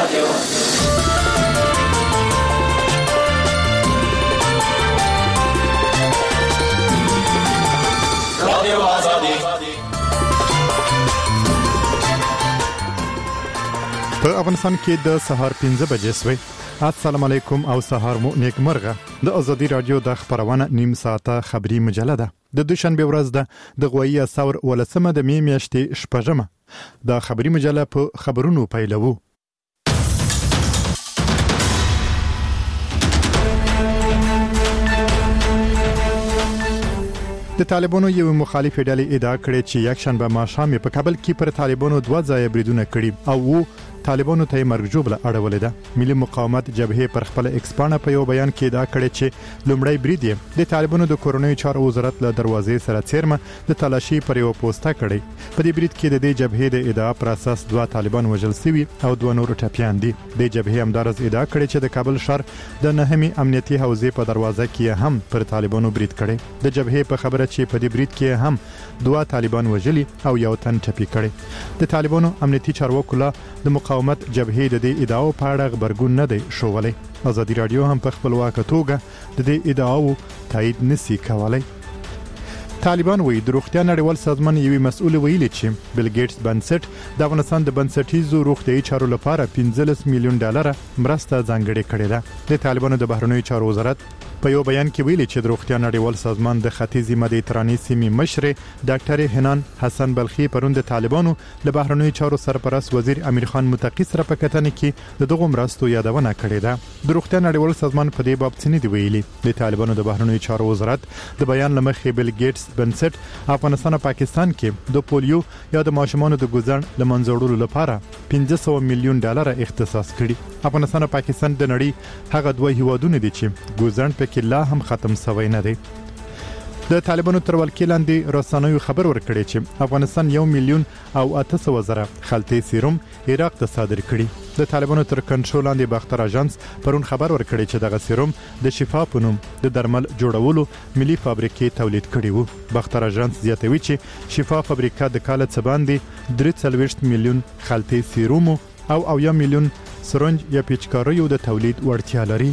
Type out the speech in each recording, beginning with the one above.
په افغانستان کې د سهار 15 بجې شوي. السلام علیکم او سهار مو نیک مرغه. د ازادي رادیو د خبرونه نیم ساعته خبری مجله ده. د دوشنبه ورځ ده د غوایي ثور ولسمه د میاشتې شپږمه. د خبری مجله په خبرونو پیلوو. د طالبانو یو مخالف ډلې ادعا کړې چې یک شنبه ماښام په کابل کې پر طالبانو 2 ځای بریدونه کړي او طالبانو ته مرګ جوړه اړولې ده. ملي مقاومت جبهه پر خپل ایکسپانه په یو بیان کې ادعا کړې چې لومړی برید د طالبانو د کورونی چارو وزارت له دروازې سره چیرمه د تلاشي پر یو پوسټه کړي. په دې برید کې د جبهه د ادعا پر اساس 2 طالبان وژل شوي او 2 نور ټپيان دي. د جبهه همدارس ادعا کړې چې د کابل شهر د نهمي امنیتي حوزې په دروازه کې هم پر طالبانو برید کړي. د جبهه په خبره چې په دې برید کې هم 2 طالبان وژلي او یو تن ټپي کړي. د طالبانو امنیتي چارواکو له د مقاومت جبهه د دې ادعاو په اړه خبرګون نه دی شوولای. ازادي رادیو هم په خپلواک توګه د دې ادعاو تایید نسی کولای. طالبان وایي د روغتیا نړیوال سازمان یوې مسؤل ویلي چې بیل ګیټس بنسټ د افغانستان د بنسټیزو روغتیاي چارو لپاره 15 میلیون ډالر مرسته ځانګړې کړې ده. د طالبانو د بهرنیو چارو وزارت په یو بیان کې ویلي چې د روغتیا نړیوال سازمان د ختیځي مدیترانې سیمې مشر ډاکټر حنان حسن بلخي پرون د طالبانو د بهرنیو چارو سرپرست وزیر امیر خان متقی سره په کتنه کې د دغه مرستو یادونه کړې ده. د روغتیا نړیوال سازمان په دې باب څه نه دی ویلي. د طالبانو د بهرنیو چارو وزارت د بیان لمخې بیل ګیټس بنسټ افغانستان او پاکستان کې د پولیو یا د ماشومانو د ګوزن لمنځوړلو لپاره 500 میلیون ډالر اختصاص کړي. افغانستان او پاکستان د نړۍ هغه 2 هیوادونه دي چې ګوزن په کې لا هم ختم شوی نه دی. د طالبانو تر ولکې لاندې رسنیو خبر ورکړي چې افغانستان 1 میلیون او 800,000 خلطې سیروم عراق ته صادر کړي. د طالبانو تر کنټرول لاندې باختر اژانس پرون خبر ورکړي چې دغه سیروم د شفا په نوم د درمل جوړولو ملي فابریکې تولید کړي وو. باختر اژانس زیاتوي چې شفا فابریکه د کال څخه باندې 3 میلیون خلطې سیروم او 1 میلیون سرنج یا پیچکاریو د تولید وړتیا لري.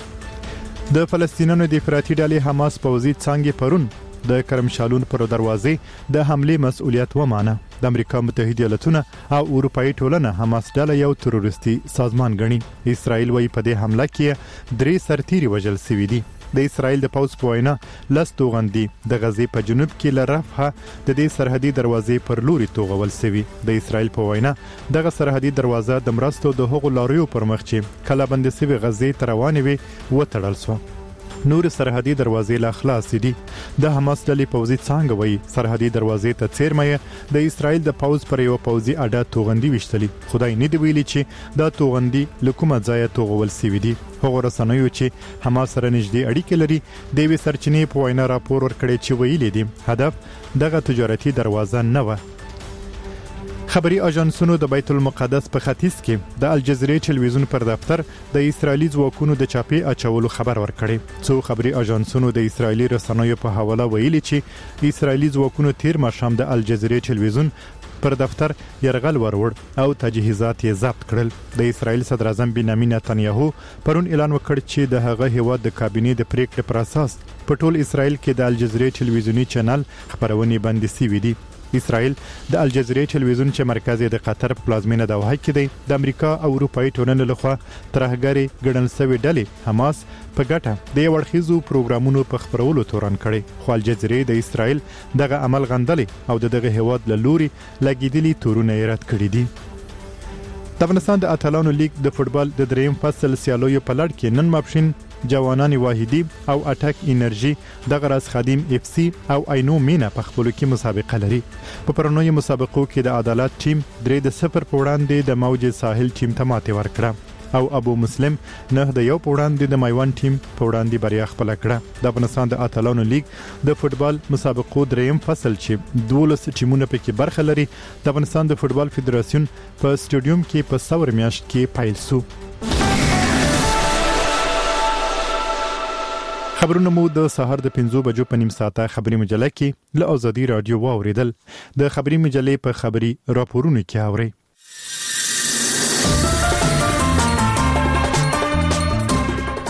د فلسطینیانو د افراطي ډلې حماس پوځي څنګه پرون د کرم شالون پر دروازې د حمله مسؤلیت ومانه. د امریکا متحده ایالاتونه او اروپאי ټولنه حماس ډله یو تروریستي سازمان ګڼي. اسرائیل وايي په دې حمله کې 3 سرتیري وژل شوي دي. د اسرائیل د پوځ په وینا لستوغندي د غزې په جنوب کې لرفه د دې سرحدي دروازې پر لوري توغول شوی. د اسرائیل په وینا دغه سرحدي دروازه د مرستو د هغو لاریو پر مخ چې کله بند شوی غزې تروانې وي وتړل شو. نور سرحدي دروازې لا خلاص دي. د حماس ډلې پوځي څنګه وایي سرحدي دروازې ته چیرمه د اسرائیل د پوځ پر یو پوځي اډه توغندي وشتلي. خدای نه دی ویلي چې دا توغندي لکومه ځای توغول شوی دي. هغه رسنیو چې حماس سره نږدې اړیکې لري د وی سرچینې په وینا راپور ورکړي چې ویلي دي هدف دغه تجارتي دروازه نه و. خبري اژانسونو د بیت المقدس په ختیځ کې د الجزیره ټلویزیون پر دفتر د اسرایلی ځواکونو د چاپی اچولو خبر ورکړي. څو خبري اژانسونو د اسرایلی رسنیو په حواله ویلي چې اسرایلی ځواکونو تیر ماښام د الجزیره ټلویزیون پر دفتر يرغل ورور او تجهیزات یې ضبط کړل. د اسرایل صدر اعظم بنیامین نتنیاهو پرون اعلان وکړ چې د هغه هیواد د کابینې د پریکړې پر اساس په ټول اسرایل کې د الجزیره ټلویزیونی چینل خبرونه بندي شوي دي. اسرائیل د الجزیره ټلویزیون چې مرکز د قطر پلازمینه دوحه کې دی د امریکا او اروپאי ټولنې لخوا ترهګری ګڼل شوی ډلې حماس په ګټه د وړخیزو پروګرامونو په خبرولو تورن کړي. خو الجزیره د اسرائیل دغه عمل غندلې او دغه هیواد له لوري لګیدلي تورونه یې رد کړي دي. د افغانستان د اتلانو لیگ د فوتبال د دریم فصل سیالیو په لړ کې نن ماپښین جوانان واحدی او اټک انرژي د غرض خادم اف سی او اينو مینا په خپل کې مسابقه لري. په پرونی مسابقو کې د عدالت ټیم 3-0 په وړاندې د موج ساحل ټیم ته ماتې ورکړه او ابو مسلم 9-1 په وړاندې د میوان ټیم په وړاندې بریا خپل کړه. د افغانستان د اتلانو لیگ د فوتبال مسابقو دریم فصل چې 12 ټیمونه پکې برخه لري د افغانستان د فوتبال فدراسیون په سټیډیوم کې په څور میاشت کې پیل شو. خبرونه مو د سهار د 5 بجو په نیم ساعته خبري مجله کې له ازادي رادیو واوریدل. د خبري مجلې په خبري راپورونو کې اوري.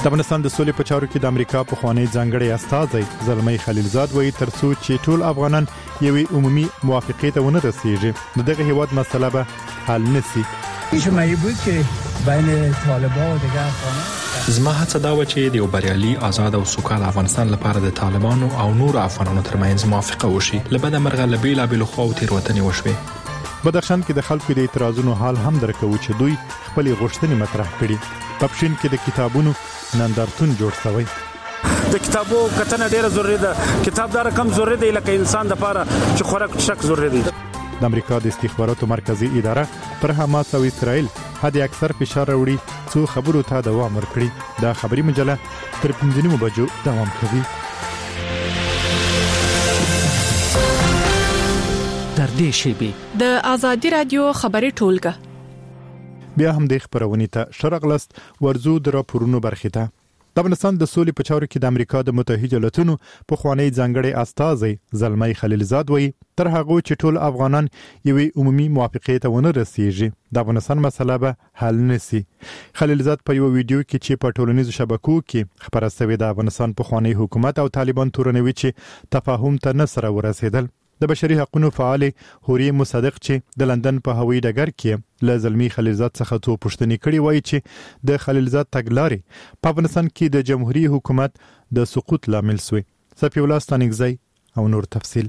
د افغانستان د سولې په چارو کې د امریکا په خوانی ځانګړي استازی زلمی خلیلزاد وایي ترڅو چې ټول افغانان یوې عمومي موافقه ته ونه رسیږي دغه هیواد مسله به حل نشي. اجتماعي بود که بین طالبان و دیگر افغانان زما هڅه دا و چې د یو بریالي آزاد او سوکاله افغانستان لپاره د طالبانو او نور افغانانو ترمنځ موافقه وشي. لبد مرغه لبیلا بلخو او تیروتنې وشوي. بدخشان کې د خلکو د اعتراضونو حال هم درکو چې دوی خپل غوښتنې مطرح کړي. په پښین کې د کتابونو نندارتون جوړ شوی. د کتابو کتنه ډیره ضروري ده. کتاب دا رقم ضروري دی لکه انسان د لپاره چې خوراک شک ضروري دی. د امریکا د استخباراتو مرکزی اداره پر حماس او اسرائیل حد اکثر فشار وروړي څو خبرو ته دوام ورکړي. دا خبري مجله تر 15 بجو دوام کوي. در دې شیبه د ازادي رادیو خبري ټولګه بیا هم د خبرونې ته شرغلست ورزو د راپورونو برخه ته. د افغانستان د سولې په چارو کې د امریکا د متحده ایالاتونو په خوانی ځانګړي استازی زلمی خلیلزاد وایي تر هغه چې ټول افغانان یوې عمومي موافقه ته ونه رسیږي د افغانستان مسله به حل نشي. خلیلزاد په یو ویډیو کې چې په ټولنیزو شبکو کې خبره شوې د افغانستان په خوانی حکومت او طالبان تورنوي چې تفاهم ته نه سره ورسېدل. د بشري حقوقو فعال هوري مصدق چې د لندن په هوایي ډګر کې له زلمی خلیلزاد څخه څو پوښتنې کړې وایي چې د خلیلزاد تګلارې په افغانستان کې د جمهوریت حکومت د سقوط لامل شوی. صفی الله ستانګزی او نور تفصیل.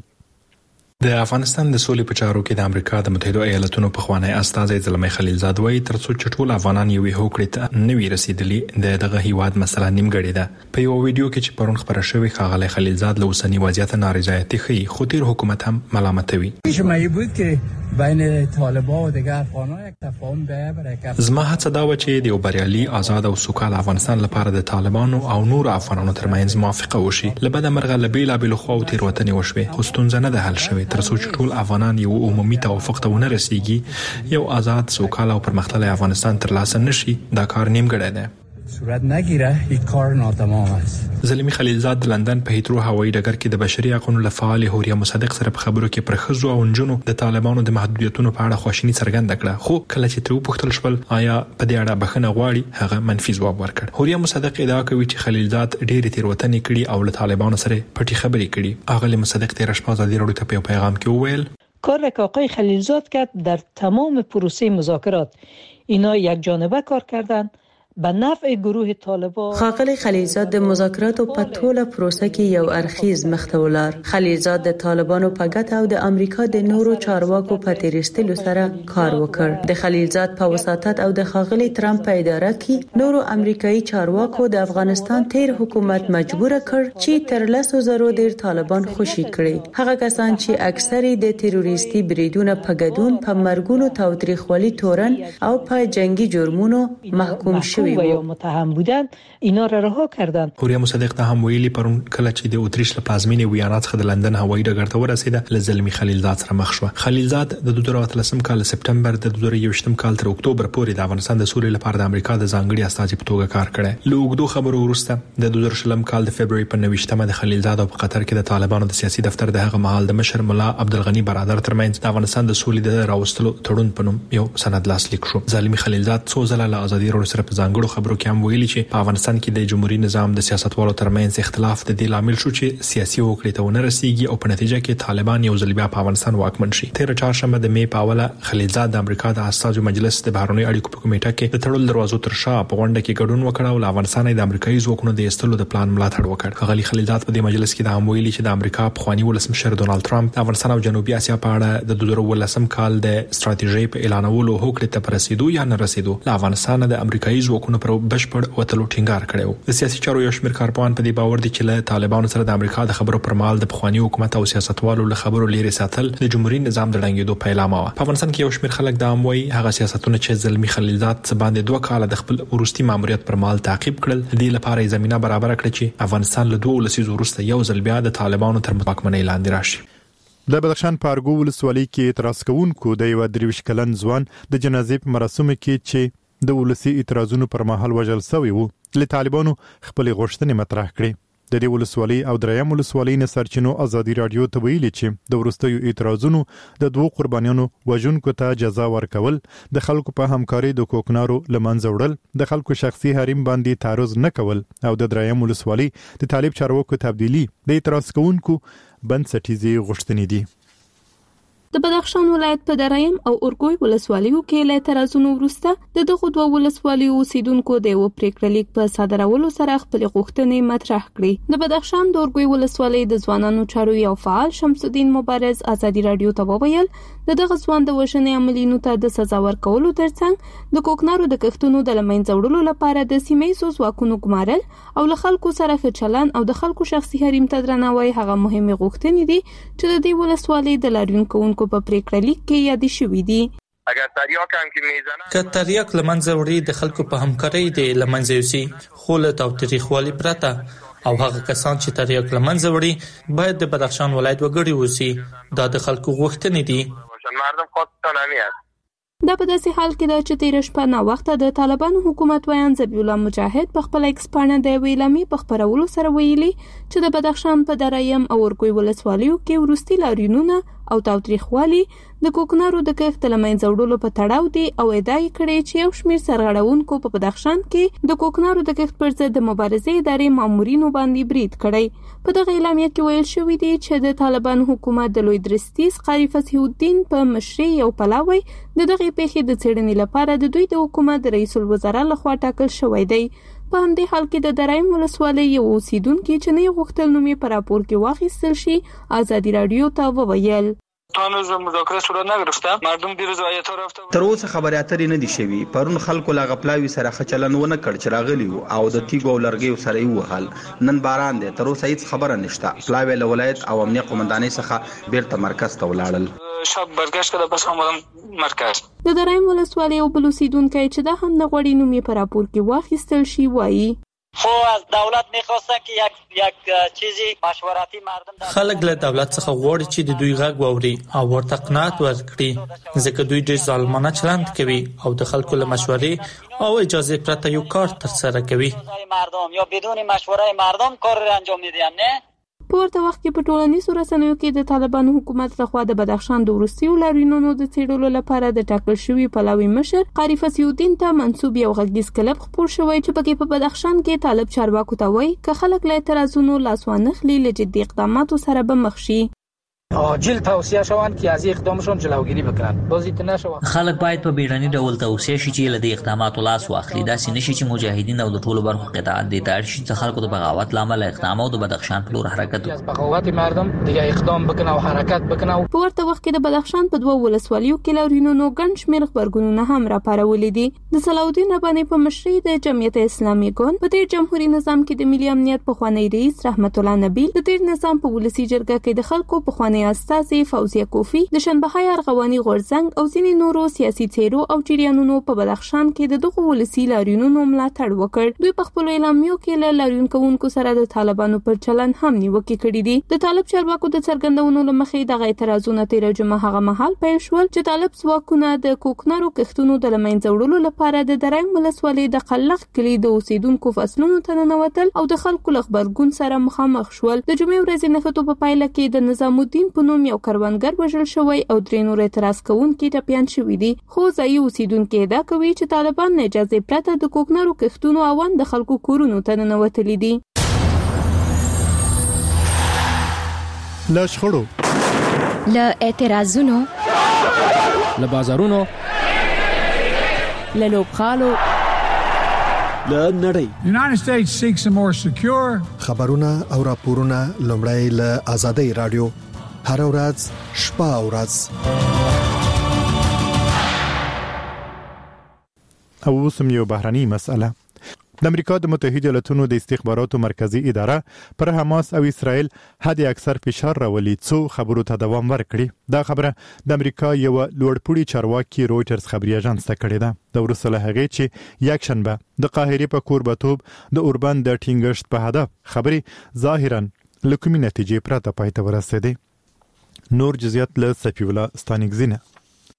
د افغانستان د سولې په چارو کې د امریکا د متحده ایالاتونو په خوانی استازی زلمی خلیلزاد وایي ترڅو چې ټول افغانان یوې هوکړې ته نه وي رسیدلي دغه هیواد مسله نیمګړې ده. په یو ویډیو کې چې پرون خبره شوې ښاغلی خلیلزاد له اوسنی وضعیت نارضایتي ښیي خو تیر حکومت هم ملامتوي. اجتماعي بود که بین طالبان و دیگر افغانان یک تفاهم به برکت. زما هڅه دا و چې د یو بریالي آزاد او سوکاله افغانستان لپاره د طالبانو او نور افغانانو ترمنځ موافقه وشي. لبد مرغه لبیلا بلخو او تیروتنې وشوي خو ستونزه نه ده حل شوې ترڅو چې ټول افغانان یو عمومي توافق ته ونه رسیږي یو آزاد سوکاله او پرمختللی افغانستان ترلاسه نشي دا کار نیمګړی دی. صورت نگیره یک کار ناتمام است. زلمی خلیلزاد د لندن په هیترو هوایي ډګر کې د بشري حقوقو لپاره هوریا مصدق سره په خبرو کې پر خزو او نجونو د طالبانو د محدودیتونو په اړه خواشینی څرګنده کړه خو کله چې تر وپوښتل شول آیا په دې اړه بخښنه غواړي هغه منفي ځواب ورکړ. هوریا مصدق ادعا کوي چې خلیلزاد ډېری تیروتنې کړي او له طالبانو سره پټي خبرې کړي. اغلی مصدق تیر شپه ازادي راډیو ته په پیغام کې وویل کاری که آقای خلیلزاد کرد در تمام پروسه مذاکرات اینا یک جانبه کار کردند به نفع گروه طالبان. ښاغلی خلیلزاد د مذاکراتو په ټوله پروسه کې یو اړخیز مخته ولاړ. خلیلزاد د طالبانو په ګټه او د امریکا د نورو چارواکو په تیرستلو سره کار وکړ. د خلیلزاد په وساطت او د ښاغلي ترامپ په اداره کې نورو امریکایي چارواکو د افغانستان تیر حکومت مجبور کړ چې تر 100,000 ډیر طالبان خوشي کړي. هغه کسان چې اکثري د تروریستي بریدونو په ګډون په مرګونو تاوتریخوالي تورن او په جنگي جرمونو محکوم شوي و یا متهم بودند اینا را رها کردند. هوریا مصدق ته هم ویلي پرون کله چې د اتریش له پلازمینې ویانا څخه د لندن هوایي ډګر ته ورسېده له زلمی خلیلزاد سره مخ شو. خلیلزاد د 2013 کال سپټمبر د 2021 کال تر اکتوبر پورې د افغانستان د سولې لپاره د امریکا د ځانګړي استازي په توګه کار کړی. له اوږدو خبرو وروسته د 2020 کال د فبرवरी په 29مه د خلیلزاد په قطر کې د طالبانو د سیاسي دفتر د هغه مهال د مشر مولا عبدالغنی برادر ترمنځ د افغانستان د سولې د راوستلو تړون په نوم یو سند لاسلیک شو. زلمی خلیلزاد څو ځله له ازادي راډیو سره په ځانګړو خبرو کې هم ویلي چې په افغانستان کې د جمهوریت نظام د سیاستوالو ترمنځ اختلاف د دې لامل شو چې سیاسي هوکړې ته ونه رسیږي او په نتیجه کې طالبان یو ځل بیا په افغانستان واکمن شي. تیر چهارشنبه د می په اوله خلیلزاد د امریکا د استازو مجلس د بهرنیو اړیکو په کمیټه کې د تړل دروازو تر شا په غونډه کې ګډون وکړ او افغانستان د امریکایي ځواکونو د ایستلو د پلان ملاتړ وکړ. خلیل خلیلزاد په دې مجلس کې د هم ویلي چې د امریکا پخوانی ولسمشر ډونالد ټرمپ د افغانستان او جنوبي اسیا په اړه د 2019 کال د ستراتیژۍ په اعلانولو هوکړې ته رسیدو یا نه رسیدو له افغانستان د امریکایي ځواکونو پر بشپړ وتلو ټینګار کړو. د سیاسي چارو یو شمېر کارپوهان په دې باور دي چې له طالبانو سره د امریکا د خبرو پر مهال د پخوانی حکومت او سیاستوالو له خبرو لري ساتل د جمهوریت نظام د ړنګېدو پیلامه و. په افغانستان کې یو شمېر خلک دا هم وایي هغه سیاستونه چې زلمی خلیلزاد څه باندې 2 کال د خپل ورستي ماموریت پر مهال تعقیب کړل د دې لپاره زمينه برابر کړه چې افغانستان له 2 لسیزو وروسته یو ځل بیا د طالبانو تر واکمنۍ لاندې راشي. د بدخشان په ارګو ولسوالۍ کې اعتراض کوونکو د یو 23 کلن ځوان د جنازې په مراسمو کې چې د ولسی اعتراضونو پر مهال وژل شوی وو له طالبانو خپل غوښتنې مطرح کړې. د دې ولسوالۍ او دریم ولسوالۍ نه سرچینو ازادي رادیو ته ویلي چې د ورستیو اعتراضونو د دوه قربانیانو وژونکو ته جزا ورکول د خلکو په همکاري د کوکنارو لمنځه وړل د خلکو شخصي حریم باندې تعرض نه کول او د دریم ولسوالۍ د طالب چارواکو تبدیلی د اعتراض کوونکو بنسټیزي غوښتنې دي. د بدخشان ولایت په دریم او اورګوی ولسوالیو کې له اعتراضونو وروسته د دغه دوه ولسوالیو اوسیدونکو د یو پریکړه لیک په صادرولو سره خپل غوښتنې مطرح کړې. د بدخشان د اورګوی ولسوالۍ د ځوانانو چارو یو فعال شمس الدین مبارز ازادي رادیو ته وویل دغه ځوان د وژنې عملیاتو ته د سزا ورکولو ترڅنګ د کوکنارو د کښتونو د لمنځه وړلو لپاره د سیمې ځواکونو ګمارل او له خلکو سره ښه چلند او د خلکو شخصي حریم ته درناوی هغه مهمه غوښتنې دي چې د دې ولسوالۍ د لاریونکو په پریکړه لیک کې یاد شوې دي. اگر تریاک هم که میزنه که تریاک لمنځه وړي د خلکو په همکارۍ د لمنځه یوسي خو له تاوتریخوالي پرته او هغه کسان چې تریاک لمنځه وړي باید د بدخشان ولایت وګړي وسی دا د خلکو غوښتنې دي. مردم خودتان همی است. دا په داسې حال کې ده چې تیر شپه نا وخته د طالبانو حکومت ویان ذبیح الله مجاهد په خپل ایکسپانه د ویلامي په خبرولو سره ویلي چې د بدخشان په دریم او اورګوی ولسوالیو کې ورستي لاریونونه او تاوتریخوالي د کوکنارو د کښت لمنځه وړلو په تړاو دي او ادعا کړې چې یو شمېر سرغړونکو په بدخشان کې د کوکنارو د کښت پر ضد د مبارزې ادارې مامورینو باندې برید کړی. په دغه اعلامیه کې ویل شوی دی چې د طالبانو حکومت د لوی درستیز قاری فصیح الدین په مشرۍ یو پلاوی د دغه پیښې د څېړنې لپاره د دوی د حکومت رئیس الوزرا لخوا ټاکل شوی دی. په همدې حال کې د دریم ولسوالۍ یو اوسیدونکي چې نه غوښتل نوم یې په راپور کې واخیستل شي ازادي رادیو ته وویل هنوز مذاکره صورت نگرفته مردم دیروز آیت ها رفته تر اوسه خبرې اترې نه دي شوي. پرون خلکو لا غپلاوي سره خچلن ونه کړ چې راغلی او د تیګو او لرګیو سره یې وهل. نن باران دی تر اوسه هیڅ خبره نشته. پلاوي له ولایت او امنیه قومندانۍ څخه بیرته مرکز ته ولاړل. شب برگشت کړه پس آمدم مرکز. د دریم ولسوالۍ او بل اوسیدونکی چې دا هم نه غواړي نوم یې په راپور کې واخیستل شي وایي خو از دولت می‌خواستن که یک چیزی مشورتی مردم خلک له دولت څخه غواړي چې د دوی غږ واوري او ورته قناعت ورکړي ځکه دوی ډېر ظالمانه چلند کوي او د خلکو له مشورې او اجازه پرته یو کار ترسره کوي. مردم یا بدون مشوره مردم کار را انجام میدن نه. په ورته وخت کې په ټولنیزو رسنیو کې د طالبانو حکومت لخوا د بدخشان د وروستیو لاریونونو د څېړلو لپاره د ټاکل شوي پلاوي مشر قاری فصیح الدین ته منسوب یو غږیز کلپ خپور شوی چې پکې په بدخشان کې طالب چارواکو ته وایي که خلک له اعتراضونو لاس وانخلي له جدي اقداماتو سره به مخ شي. عاجل توصیه شوند که از اقدامشون جلوگیری بکنن. بازیت نشوند. خلک باید په بیړني ډول توصیه شي چې له دې اقداماتو لاس واخلي. دا سینشي چې مجاهدین او د ټولو برخو قطاعت دي تر شي چې خلکو د بغاوت لامل اقدام او د بدخشان په لور حرکت وکړي. بغاوت مردم دیگه اقدام بکنه او حرکت بکنه. په ورته وخت کې د بدخشان په دوه ولسوالیو کې لاریونونو ګڼ شمېر خبرګونونه هم راپارولې دي. د صلاح الدین رباني په مشرۍ د جمعیت اسلامي ګوند په تیر جمهوریت نظام کې د ملي امنیت پخوانی رئیس رحمت الله نبیل د تیر نظام په ولسی جرګه کې د خلکو پخوانی استازي فوزیه کوفی د شنبه‌های ارغواني غورځنګ او ځینې نورو سیاسي څیرو او جریانونو په بدخشان کې د دغه ولسی لاریونونو ملاتړ وکړ. دوی په خپل اعلامیو کې له لاریونکو سره د طالبانو پر چلن هم نیوکه کړې دي. د طالب چارواکو د څرګندونو لمخې دغه اعتراضونه تیر جمعه هغه مهال پیل شول چې طالب ځواکونه د کوکنارو کښتونو د لمنځه وړلو لپاره د دریم ولسوالۍ د قلق کلی د اوسیدونکو فصلونو ته ننوتل او د خلکو له خبرګون سره مخامخ شول. د جمعې ورځې نښتو په پایله کې د نظام الدین په نوم یو کروندګر وژل شوی او درې نور اعتراض کوونکي ټپیان شوي دي. خو ځایي اوسیدونکي ادعا کوي چې طالبان نه اجازه پرته د کوکنارو کښتونو اوان د خلکو کورونو ته ننوتلي دي. له شخړو، له اعتراضونو، له بازارونو، له لوبغالو، له نړۍ. United States seeks a more secure. خبرونه او راپورونه لومړی له آزادۍ رادیو هر ورځ شپه او ورځ. او اوسم یو بهرني مسأله. د امریکا د متحده ایالاتونو د استخباراتو مرکزی اداره پر حماس او اسرائیل حد اکثر فشار راولي څو خبرو ته دوام ورکړي. دا خبره د امریکا یو لوړپوړي چارواکي رويټرز خبري اژانس ته کړې ده. د ورسله هغه چې یک شنبه د قاهره په کوربتوب د اوربان د ټینګشت په هدف خبري ظاهرا لکومي نتیجې پرته پاتې ورسېده. نور جزئیات له صفی الله ستانګزینه.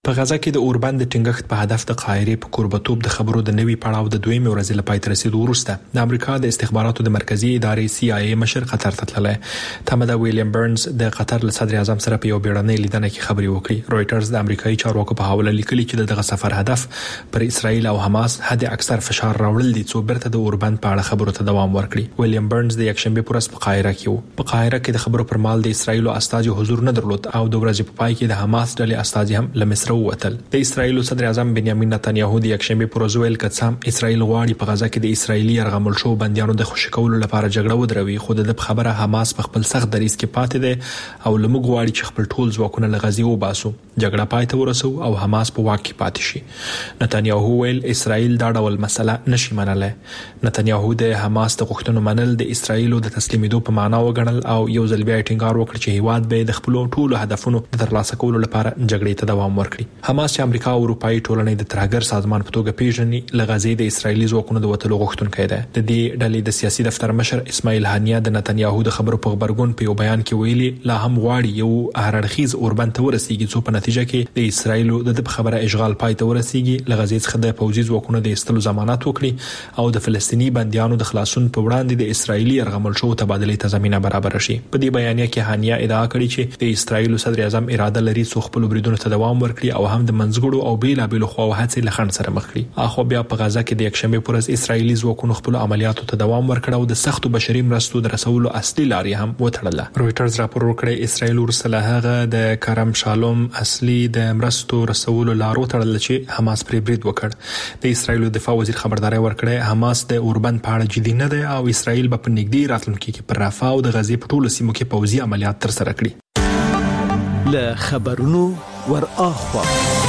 په غزا کې د اوربند ټینګښت په هدف د قاهره په قربتوب د خبرو د نوي پړاو د دویمه ورځې لپاره تر رسیدو وروسته د امریکا د استخباراتو د مرکزی ادارې CIA مشر قطر ته تللی. تامدا ویلیام برنز د قطر له صدر اعظم سره په یو بیړنۍ لیدنه کې خبري وکړي. رويټرز د امریکایي چارواکو په حواله لیکلي چې دغه سفر هدف پر اسرائیل او حماس حد اکثر فشار راوړل دي څو برته د اوربند په اړه خبرو ته دوام ورکړي. ویلیام برنز د یکشنبه پر ورځ په قاهره کې وو. په قاهره کې د خبرو پر مال د اسرائیل او استاذ حضور نه درلود او د ورځې په پای کې د حماس ډلې استاذ هم له مصر ووتل. د اسرائیل صدر اعظم بنیامین نتنیاهو د یکشنبه پر ورځ ویل کڅام اسرائیل غواړي په غزا کې د اسرایلی يرغمل شو بنديانو د خوشی کولو لپاره جګړه ودروي، خو د خبره حماس په خپل سخت دریځ کې پاتې ده او لمغ غواړي چې خپل ټول ځواکونه له غزي وباسو، جګړه پای ته ورسو او حماس په واک کې پاتې شي. نتنیاهو ویل اسرائیل دا ډول مسله نشي منلای. نتنیاهو د حماس د غوښتنو منل د اسرائیل د تسلیمېدو په معنا وګڼل او یو ځل بیا ټینګار وکړ چې هیواد به د خپل ټولو هدفونو د ترلاسه کولو لپاره جګړې ته دوام ورکړي. حماس چې امریکا او اروپאי ټولنې د ترهګر سازمان په توګه پیژني لغزي د اسرایلی ځواکونو د وټلو غوښتونکي ده. د دې ډلې د سیاسي دفتر مشر اسماعیل هانیه د نتنیاهو د خبرو په خبرګون په یو بیان کې ویلي لا هم غواړي یو هررخیز اوربند ته ورسیږي څو په نتیجه کې د اسرایل د خبره اشغال پای ته ورسیږي، لغزي څخه د پوځي ځواکونو د استلو ضمانت وکړي او د فلسطینی بنديانو د خلاصون په وړاندې د اسرایلی يرغمل شو تبادله ته زمينه برابر شي. په دې بیانیه کې هانیه ادعا کړې چې د اسرایل صدر اعظم اراده لري څو خپل بریدونو ته دوام ورکړي او هم د منځګړو او بیلابل خواو هڅې لخن سره مخ کړي. اخو بیا په غزا کې د یکشنبه پر ورځ اسرایلی ځواکونو خپل عملیاتو ته دوام ورکړ او د سختو بشري مرستو د رسولو اصلي لارې هم وټړله. رويټرز راپور ورکړی اسرایل ورسله هغه د کرم شالوم اصلي د مرستو رسولو لارو تړل چې حماس پر برید وکړ. د اسرایل دفاع وزیر خبرداري ورکړه حماس د اوربند په اړه جدي نه ده او اسرایل په نږدې راتلونکي کې پر رافا او د غزې په ټولو سیمو کې پوځي عملیات تر سره کړي. له خبرونو ور اخوا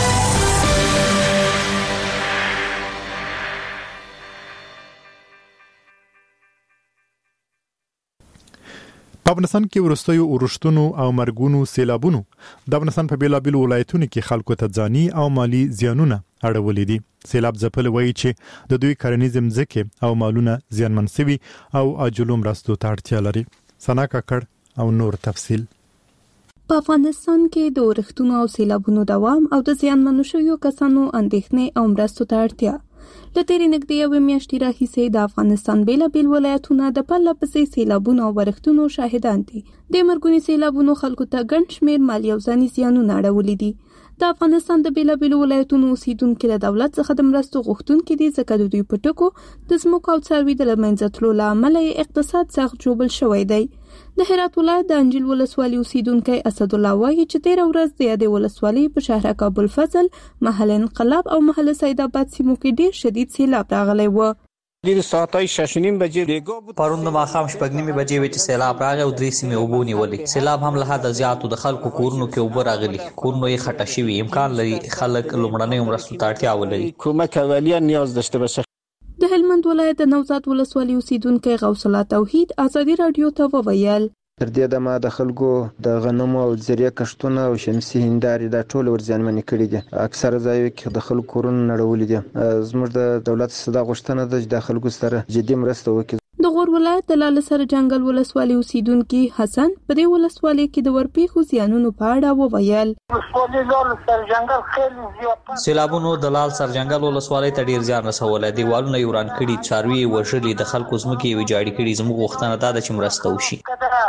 په افغانستان کې ورستیو اورښتونو او مرګونو سیلابونو د افغانستان په بیلابیلو ولایتونو کې خلکو ته ځاني او مالی زیانونه اړولې دي. سیلاب ځپل وایي چې د دوی کرنیز ځمکې او مالونه زیانمن شوي او عاجلو مرستو ته اړتیا لري. ثنا کاکړ او نور تفصیل. په افغانستان کې د اورښتونو او سیلابونو دوام او د زیانمنو شویو کسانو اندېښنې او مرستو ته اړتیا لته نږدې یو میاشتې راهیسې د افغانستان بیلابیل ولایتونه د پرله پسې سیلابونو او ورښتونو شاهدان دي. د مرګونی سیلابونو خلکو ته ګڼ شمېر مالی او ځاني زیانونه اړولي دي. د افغانستان د بیلابیلو ولایتونو اوسیدونکو له دولت څخه د مرستو غوښتونکي دي ځکه د دوی په ټکو د ځمکو او څاروي د له منځه تلو له امله اقتصاد سخت ژوبل شوی دی. د هرات ولایت د انجیل ولسوالۍ اوسیدونکی اسد الله وایي چې تیر ورځ د یادې ولسوالۍ په شهرک ابوالفضل، محل انقلاب او محل سید آباد سیمو کې ډیر شدید سیلاب راغلی و. ډیر ساعتای 6:30 بجې پرون د ماښام 6:30 بجې وې چې سیلاب راغی او درې سیمې اوبو نیولې. سیلاب هم له حده زیاتو د خلکو کورونو کې اوبه راغلي، کورونه یې خټه شوي. امکان لري خلک لومړنۍ مرستو ته اړتیا ولري. کومک اولیه نیاز داشته باشه. د هلمند ولایت د نوزاد ولسوالۍ اوسیدونکی غوث الله توحید ازادي رادیو ته وویل تر دې دمه د خلکو د غنمو او زریع کښتونه او شمسي هندارې د ټول ورزیانمنې کړي دي. اکثره ځایو کې د خلکو کورونه نړولي دي. زموږ د دولت صدا غوښتنه ده چې د خلکو سره جدي مرسته وکړي. د غور ولایت د لاله سره جنگل ولسوالۍ اوسیدونکي حسن په دې ولسوالۍ کې د ورپېښو زیانونو په اړه وویل. سیلابونو د لال سر جنگل ولسوالۍ ته ډیر زیان رسولی. دیوالونه یې وران کړي، څاروي یې وژلي، د خلکو ځمکې یې ویجاړې کړي. زموږ غوښتنه دا ده چې مرسته وشي.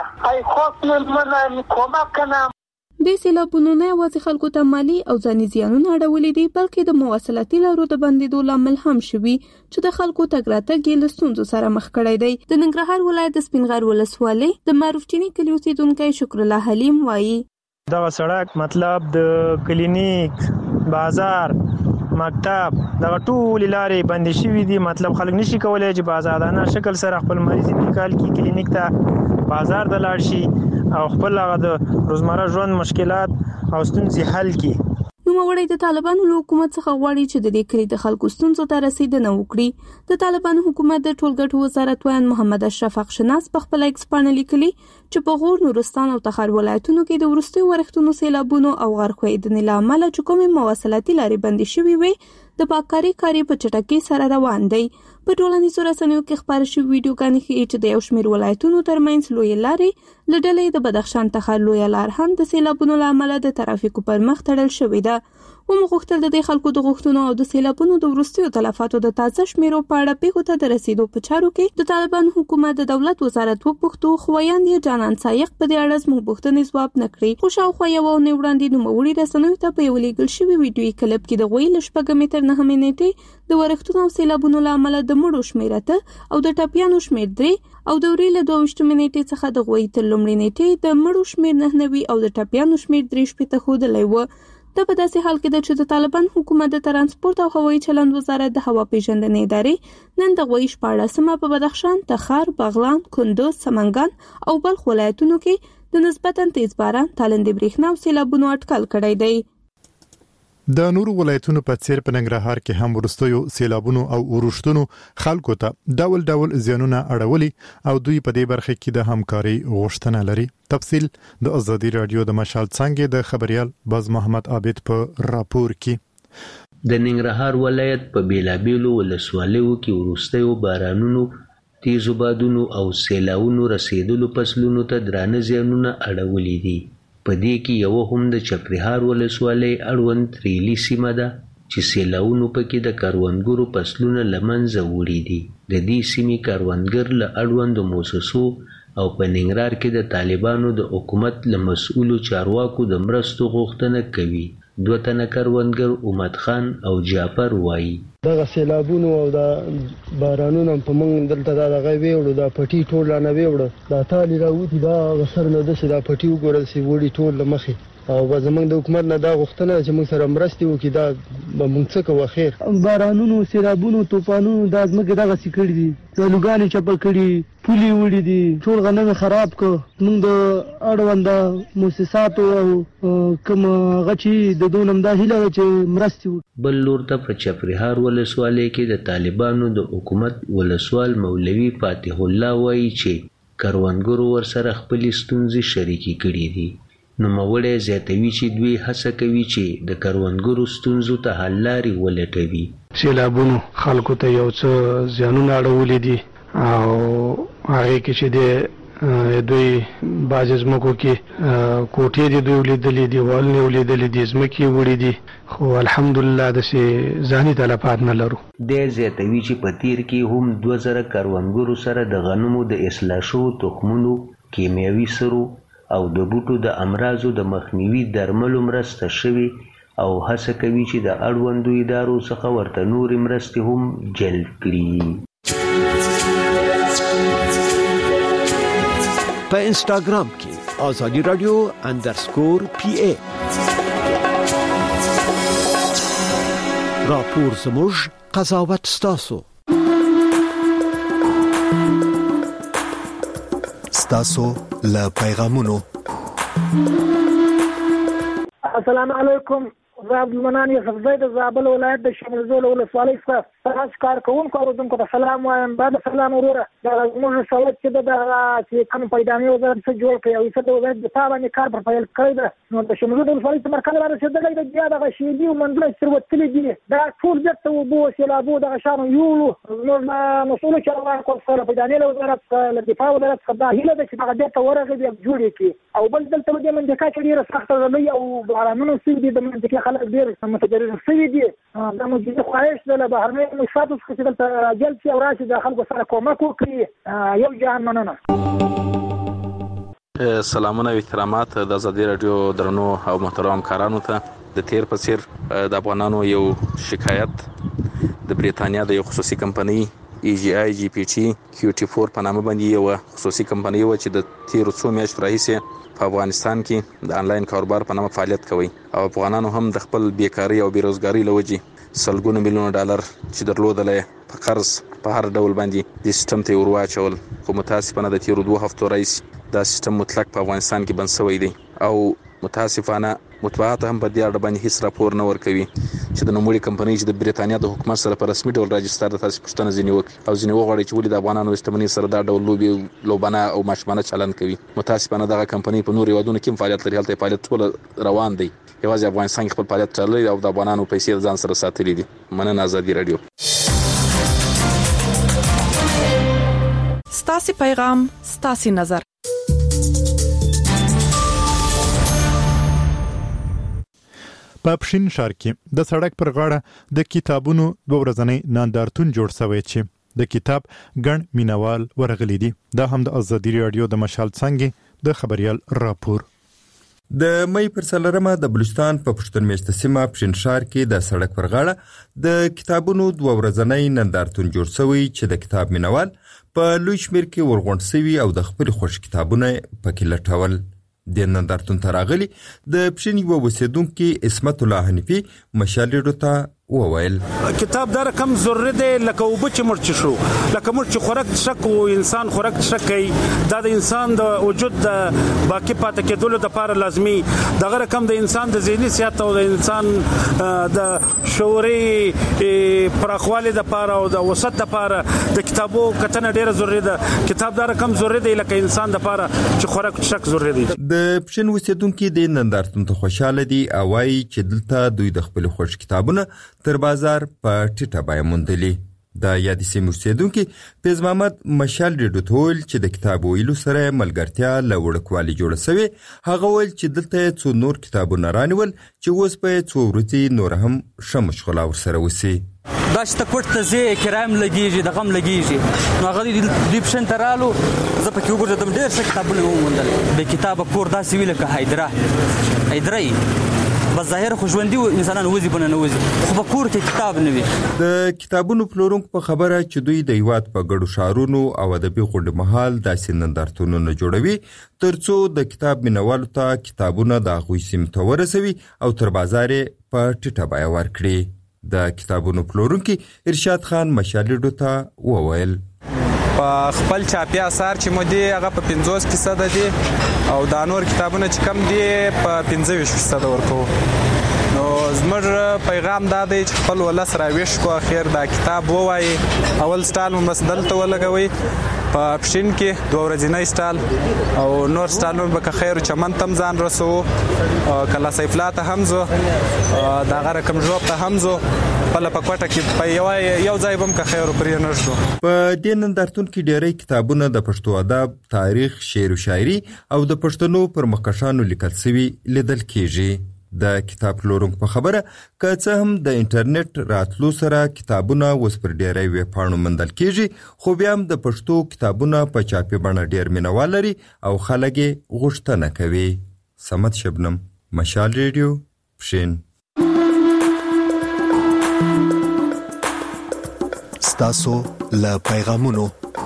د سیلابونو نه یوازې خلکو ته مالی او ځاني زیانونه اړولي دي بلکې د مواصلاتي لارو د بندېدو لامل هم شوي چې د خلکو تګ راتګ یې له ستونزو سره مخ کړی دی. د ننګرهار ولایت د سپینغر ولسوالۍ د معروف چینی کلي اوسیدونکی شکر الله حلیم وایي دغه سړک مطلب د کلینیک، بازار، مکتب دغه ټول لارې بندې شوي دي. مطلب خلک نشي کولای چې په آزادانه شکل سره خپل مریض انتقال کړي، کلینیک ته، بازار ته لاړ شي او خپل هغه د روزمره ژوند مشکلات او ستونزې حل کړي. نوموړی د طالبانو له حکومت څخه غواړي چې د دې کلي د خلکو ستونزو ته رسیدنه وکړي. د طالبانو حکومت د ټولګټو وزارت ویان محمد اشرف اخشناس په خپل ایکس پاڼه لیکلي چې په غور، نورستان او تخار ولایتونو کې د وروستیو ورښتونو، سیلابونو او غرقېدنې له امله چې کومې مواصلاتي لارې بندې شوې وي د پاککاري کاري په چټکۍ سره روان دی. په ټولنیزو رسنیو کې خپاره شوي ویډیوګانې ښیي چې د یو شمېر ولایتونو ترمنځ لویې لارې له ډلې د بدخشان تخار لویه لار هم د سیلابونو له امله د ترافیکو پر مخ تړل شوې ده. ومغوښتل د خلکو د غوښتنو او د سیلابونو د وروستیو تلفاتو د تازه شمیرو په اړه پیښو ته د رسیدو په چارو کې د طالبان حکومت د دولت وزارت وپوښتو خو ویاندې جانان سایق په دې اړه زموږ پوښتنې ځواب نه کړی. خو شاوخوا یو نه وړاندې نوموړي رسنیو ته په یو لیږل شوی ویډیویي کلیپ کې د غوي له 6 تر 9 نیټې د ورښتونو او سیلابونو له امله د مړو شمېر او د ټپیانو شمېر 3 او د ورې له 22 نیټې څخه د غوي تر لومړۍ نیټې د مړو شمېر 9 او د ټپیانو شمېر 3 په ښودلای و. د په داسې حال کې چې د طالبان حکومت د ترانسپورت او هوایي چلند وزارت د هوا پیژندنې ادارې نن د غوي 14 په بدخشان، تخار، بغلان، کندوز، سمنګان او بلخ ولایتونو کې د نسبتاً تیز باران، تالندې برېښنا او سیلابونو اټکل کړی دی. د نورو ولایتونو په څیر په ننګرهار کې هم ورستیو سیلابونو او ورښتونو خلکو ته ډول زیانونه اړولي او دوی په دې برخه کې د همکاري غوښتنه لري. تفصیل د ازادي رادیو د مشال څنګه د خبريال باز محمد عابد په راپور کې. د ننګرهار ولایت په بیلابیلو ولسوالیو کې ورستیو بارانونو، تیزو بادونو او سیلاونو رسیدلو فصلونو ته درانه زیانونه اړولي دي. په دې کې یو هم د چپرهار ولسوالۍ اړوند ریلی سیمه ده چې سیلاونو پکې د کاروانګرو فصلونه لمنځه وړي دي. د دې سیمې کاروانګر له اړوند موسسو او په ننګرهار کې د طالبانو د حکومت له مسؤلو چارواکو د مرستو غوښتنه کوي. 2 تنه کاروانګر امت خان او جعفر وایي دغه سیلابونو او د بارانونو په موږ دلته دا غوي وړو د پټي ټول نه ویوړو دا تالي راوتی دا غسر نه د سیدا پټي وګورل سی وړي ټول مخې او زمونږ د حکومت نه دا غوښتنه چې موږ سره مرستې وکړي دا موږ څه کوو خیر. بارانونو، سیلابونو، طوفانونو دا ځمکې دغه سکړي دي، لوګانې چپه کړي، پولي وړي دي، ټول غنم خراب کړ. موږ د اړوند مؤسساتو او کوم غچي د دونم دا هیله چې مرستې وکړي. بل لور ته په چپرهار ولسوالۍ کې د طالبانو د حکومت ولسوال مولوي فاتح الله وایي چې کاروانګرو ورسره خپل ستونزې شریکې کړي دي. نو موړې زیاتوي چې دوی هڅه کوي چې د کاروانګرو ستونزو ته حل لارې ولټوي. سیلابونو خلکو ته یو څه زیانونه اړولي دي او هغه کې چې د دوی بعض ځمکو کې کوټې دي دوی ولیدلې دي، والنې ولیدلې دي، ځمکې وړي دي، خو الحمدلله د ځاني تلفات نه لرو. د زیاتوي چې په تیر کې هم 2000 کاروانګرو سره د غنمو د اصلاح شوو تخمونو، کیمیاوي سرو او د بوټو د امراضو د مخنیوي درملو مرسته شوي او هڅه کوي چې د اړوندو ادارو څخه ورته نورې مرستې هم جلب کړي. په انستاګرام کې آزادي رادیو _PA راپور زموږ قضاوت ستاسو له پیغامونو. السلام علیکم. زه عبدالمنان یوسف زی د زابل ولایت د شملزول ولسوالۍ څخه تاسو کار کوونکو اوریدونکو ته سلام وایم. بعد سلام وروره دا موږ سوال چې د چې کوم پیدامي وزارت څخه جوړ کړی او چې د وزارت دفاع باندې کار پر پیل کړی ده نو د شملزول ولسوالۍ څخه مرکز رسیدلی د بیا دغه شیدي او منځله چې وتلي دي دا ټول بیرته وبو سیلابو دغه شانو یولو زموږ مسؤل چارواکو سره پیدامي وزارت له دفاع وزارت څخه دا هیله ده چې هغه بیرته ورغوي بیا جوړ کړي. او بل دلته د منځکا چې ډېره سخته ځلۍ او بارانونو سوي دي د منځکا خلک ډېر متضرر شوي دي. دا موږ خواهش ده له بهرنیو مؤسساتو څخه چې دلته جلب شي او راشي د خلکو سره کومک وکړي. یو جهان مننه. سلامونه او احترامات د آزادي رادیو درنو او محترم همکارانو ته. د تیر په څیر د افغانانو یو شکایت د بریتانیا د یو خصوصي کمپنۍ EGI-GPT QT4 په نامه باندې یو خصوصي کمپنۍ و چې د تیرو څو میاشتو راهیسې په افغانستان کې د انلاین کاروبار په نامه فعالیت کوي او افغانانو هم د خپل بیکاری او بیروزګاری لوجې سلګونه میلیونه ډالر چې درلودل په قرض په هر ډول باندې د سیستم ته ورواچول. خو متاسفانه د تیرو 2 هفتو راهیسې دا سیستم مطلق په افغانستان کې بند شوی دی او متاسفانه مطبوعات هم په دې اړه باندې هیڅ راپور نه ورکوي چې د نوموړي کمپنۍ چې د بریتانیا د حکومت سره په رسمي ډول راجستر د تاسو پښتنه ځینې وکړي او ځینې وغواړي چې ولې د افغانانو استمنې سره دا ډول لوبانه او ماشمانه چلند کوي. متاسفانه دغه کمپنۍ په نورو هیوادونو کې فعالیت لري، هلته فعالیت ټول روان دی، یوازې افغانستان کې خپل فعالیت چلوي او د افغانانو پیسې ځان سره ساتلي دي. مننه. آزادي رادیو. ستاسو پیغام ستاسو نظر. په پښین ښار کې د سړک پر غاړه د کتابونو 2 ورځنی نندارتون جوړ شوی چې د کتاب ګڼ مینوال ورغلي دي. دا هم د ازادي رادیو د مشال څنګه د خبريال راپور. د مې پر څلرمه د بلوچستان په پښتون میشته سیمه پښین ښار کې د سړک پر غاړه د کتابونو 2 ورځنی نندارتون جوړ شوی چې د کتاب مینوال په لوی شمیر کې ورغونډ شوی او د خپل خوښ کتابونه پکې لټول. د نندارتون تراغلی د پښین یو وسیدونکو اسمت الله حنفي مشالډو ته وویل کتاب دار کم ضرورت دی لکه وبچ مرچ شو لکه مرچ خوراک شک او انسان خوراک شک کوي دا د انسان د وجود د باقی پاتې کېدلو لپاره لازمي دغه رقم د انسان د ذهني صحت او د انسان د شعوري پراخوالي لپاره او د وسط لپاره د کتابو کتنه ډیره ضروري ده. کتاب دار کم ضرورت دی لکه انسان لپاره چې خوراک شک ضروري دی. د پښین وسیدونکو د نندارتون ته خوشاله دي او وايي چې دلته دوی د خپل خوښ کتابونه تر بازار په ټیټه بیه موندلي. د یادې سیمې اوسیدونکي پیز محمد مشال ډېډو ته ویل چې د کتاب ویلو سره ملګرتیا له وړوکوالي جوړه سوې. هغه ویل چې دلته څو نور کتابونه رانیول چې اوس به څو ورځې نور هم ښه مشغوله ورسره وسي. دا چې ته کوټ ته ځې کرایم لګېږي د غم لګېږي نو هغه دوی پښین ته رالو زه پکې وګرځېدم ډېر ښه کتابونه مې وموندل. بې کتابه کور داسې وي لکه هایدره بس ظاهر خو ژوندي انسانان وځي بنه نه وځي خو په کور کې کتاب نه وي. د کتابونو پلورونکو په خبره چې دوی د هیواد په ګډو ښارونو او ادبي غونډو مهال داسې نندارتونونه جوړوي ترڅو د کتاب مینوالو ته کتابونه د هغوی سیمې ته ورسوي او تر بازار یې په ټیټه بیه ورکړي. د کتابونو پلورونکي ارشاد خان مشالډو ته وویل په خپل چاپي اثار چې مو دي هغه په 50% دي او دا نور کتابونه چې کم دي په 25% ورکو. نو زموږ پیغام دا دی چې خپل ولس راویښ کو اخر دا کتاب ووایي. اول سټال مو مسدل ته ولګوي په پښین کې 2 ورځنی سټال او نور سټالونه به خیر چمن تم ځان رسو کله سیفلات همزو دا غره کم جواب ته همزو په پکوټه کې په یو ځای بم که خیر پرې نه شو. په دې نندارتون کې ډېری کتابونه د پښتو ادب، تاریخ، شعر و شاعري او د پښتنو پر مخکښانو لیکل شوي لیدل کېږي. د کتاب پلورونکو په خبره که څه هم د انټرنیټ راتلو سره کتابونه اوس پر ډېری ویبپاڼو موندل کېږي خو بیا هم د پښتو کتابونه په چاپي بڼه ډېر مینوال لري او خلک یې غوښتنه کوي. صمد شبنم، مشال ریډیو، پښین. ستاسو له پیغامونو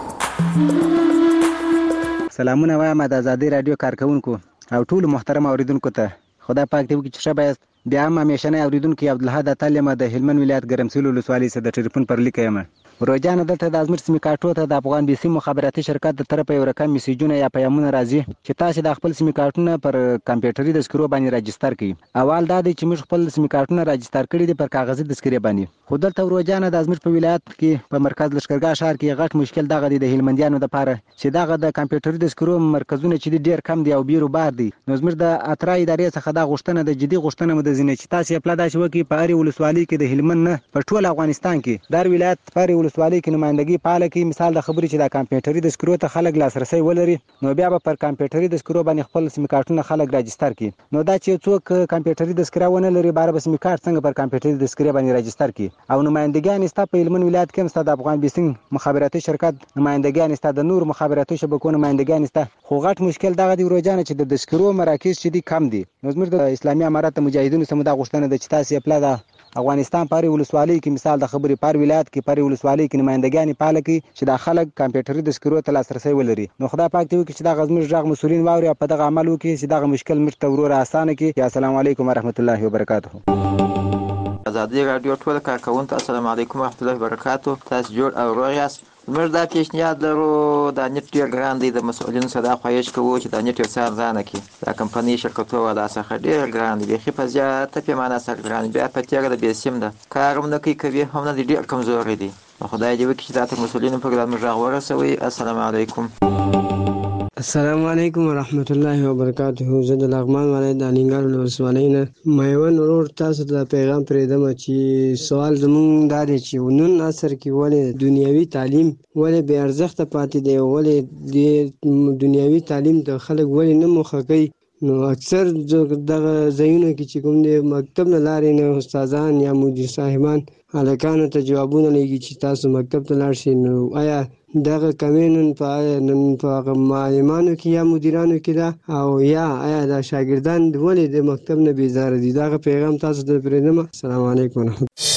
سلامونه وایم د ازادي رادیو کارکونکو او ټول محترم اوریدونکو ته خدای پاک دې وکړي چې ښه باید بیا هم همیشنی اوریدونکي عبدالحد اتل یم د هلمند ولایت ګرمسیر ولسوالۍ څخه د ټلیفون پر لیکه یم. ورجانه دلته د ازمیر سیمې کاټو ته د افغان بي سي مخابراتي شرکت د طرفه یو رقم میسیجونه یا پیغامونه راځي چې تاسو د خپل سیمې کارتونه پر کمپیوټري دسکرو باندې راجستر کړئ. اول دا دی چې موږ خپل سیمې کارتونه راجستر کړي دي پر کاغذي دسکرې باندې خو دلته ورجانه د ازمیر په ولایت کې په مرکز لشکرګاه ښار کې غټ مشکل دغه دی د هلمندیانو لپاره چې دغه د کمپیوټري دسکرو مرکزونه چې ډیر کم دي او بیرو بار دي. نو زموږ د اترا ادارې څخه دا غوښتنه د جدي غوښتنه مده زینې چې تاسو خپل داسې وکړي په هر ولسوالۍ کې د هلمند نه په ټول افغانستان کې د ولایت پر ولسوالۍ کې نمائندګي پاله کې مثال د خبرې چې د کمپیوټري دسکرو ته خلک لاسرسي ولري نو بیا به پر کمپیوټري دسکرو باندې خپل سیم کارتونه خلک راجستر کړي. نو دا چې څوک کمپیوټري دسکرا ونه لري بار به سیم کارت څنګه پر کمپیوټري دسکرې باندې راجستر کړي. او نمائندګان استا په هلمند ولایت کې هم د افغان بي سي مخابراتي شرکت نمائندګان استا د نور مخابراتي شبکو نمائندګان استا خو غټ مشکل دغه دی ورجانه چې د دسکرو مراکز چې دي کم دي. نو زموږ د اسلامي امارات مجاهدینو سم دا غوښتنه ده چې تاسو خپل د افغانستان پاري ولسوالۍ کې مثال د خبرې پار ولایت کې پاري ولسوالۍ کې نمائندګان پاله کې چې د خلک کمپیوټري دسکرو ته لاسرسي ولري. نو خدای پاک دې وکړي چې د غزمیر ژغ مسولین واوري او په دغه عمل وکړي چې دغه مشکل مرته ورور اسانه کړي. السلام علیکم ورحمت الله وبرکاته. ازادي رادیو ټول کارکونکو السلام علیکم ورحمت الله وبرکاته. تاسو جوړ او روغ یاست. موږ دا پیشنهاد لرو د نت ډیر ګران دی د مسؤلینو سره دا خواهش کوو چې د نت یو څه ارزانه کړي. دا کمپنۍ شرکتونه ولا څخه ډیر ګران دي بيخي په زیاته پیمانه سره ګران بیا په تیاره د بیسیم ده کارم نه کوي هم نه ډیر کمزوري دي. خدای دې وکړي چې دا تر مسؤلینو په ګلان مجاغ ورسوي. السلام علیکم. السلام علیکم ورحمت الله وبرکاته. زه د لغمان ولایت د انینګار ولسوالۍ نه میوند ورور تاسو ته پیغام پرېږدم چې سوال زموږ دا دی چې نن عصر کې ولې دنیوي تعلیم ولې بې ارزښته پاتې دی، ولې د دنیوي تعلیم د خلک ولې نه موخه کوي. نو اکثر دغه ځایونه کې چې کوم دی مکتب نه لارې نه استادان یا مدیر صاحبان هلکانو ته جوابونه لیږي چې تاسو مکتب ته لاړ شئ. نو آیا دغه کمی نن په هغه معلمانو کې یا مدیرانو کې ده او یا آیا دا شاګردان ولې د مکتب نه بیزاره دي؟ دغه پیغام تاسو ته پرېږدم. السلام علیکم.